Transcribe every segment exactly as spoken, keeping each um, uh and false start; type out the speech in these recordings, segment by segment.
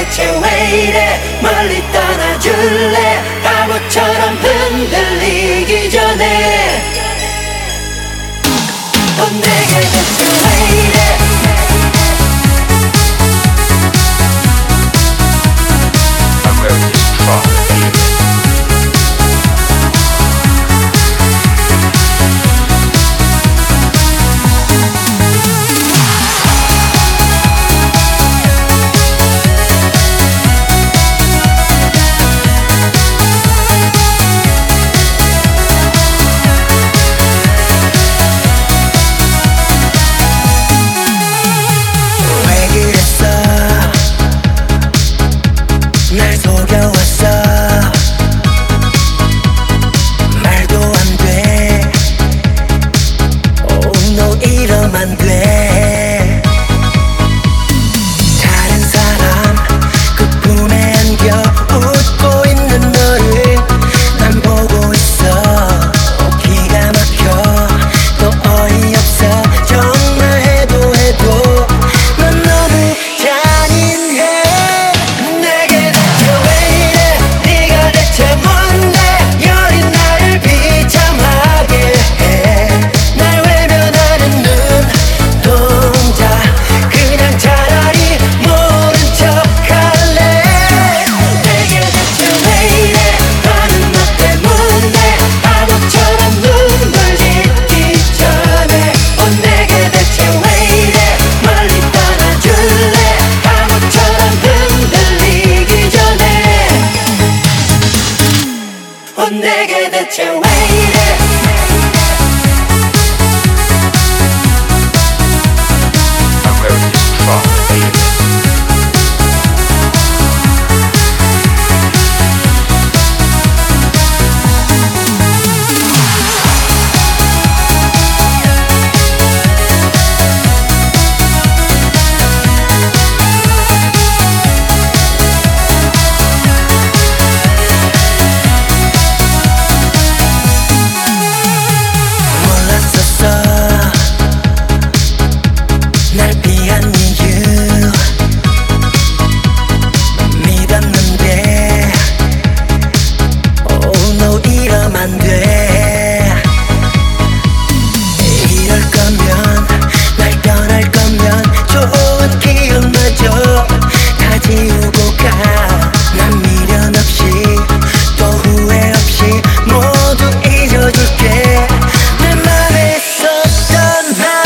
대체 왜 이래 멀리 떠나줄래 바보처럼 흔들리기 전에 넌 내게 대체 왜 이래 날 속여왔어 말도 안 돼 Oh no 이러면 안 돼 다른 사람 그 품에 안겨 웃고 있는 너를 난 보고 있어 기가 막혀 또 어이없어 정말 해도 해도 난 너무 잔인해 내게 대체 왜 이래 날 피한 이유 믿었는데 Oh no 이러면 안 돼 이럴 거면 날 떠날 거면 좋은 기억마저 다 지우고 가 난 미련 없이 또 후회 없이 모두 잊어줄게 내 맘에 있었던 나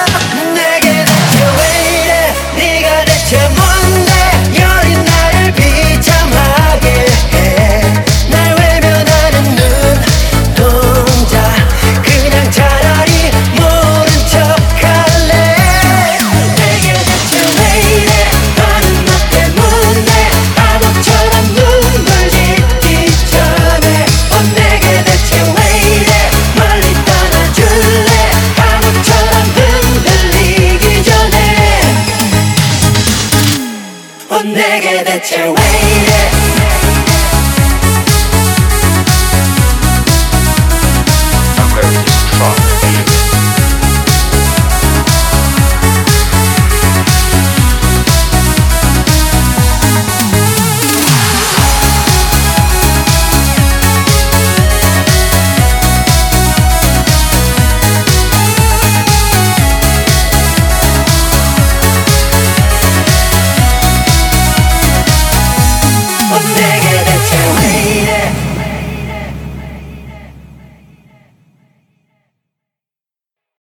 대체 뭔데 여린 나를 비참하게 해 날 외면하는 눈동자 그냥 차라리 모른 척할래 내게 대체 왜 이래 너는 너 때문에 바보처럼 눈물 짓기 전에 어 내게 대체 왜 이래 멀리 떠나줄래 바보처럼 흔들리기 전에 어 내게 대체 왜 이래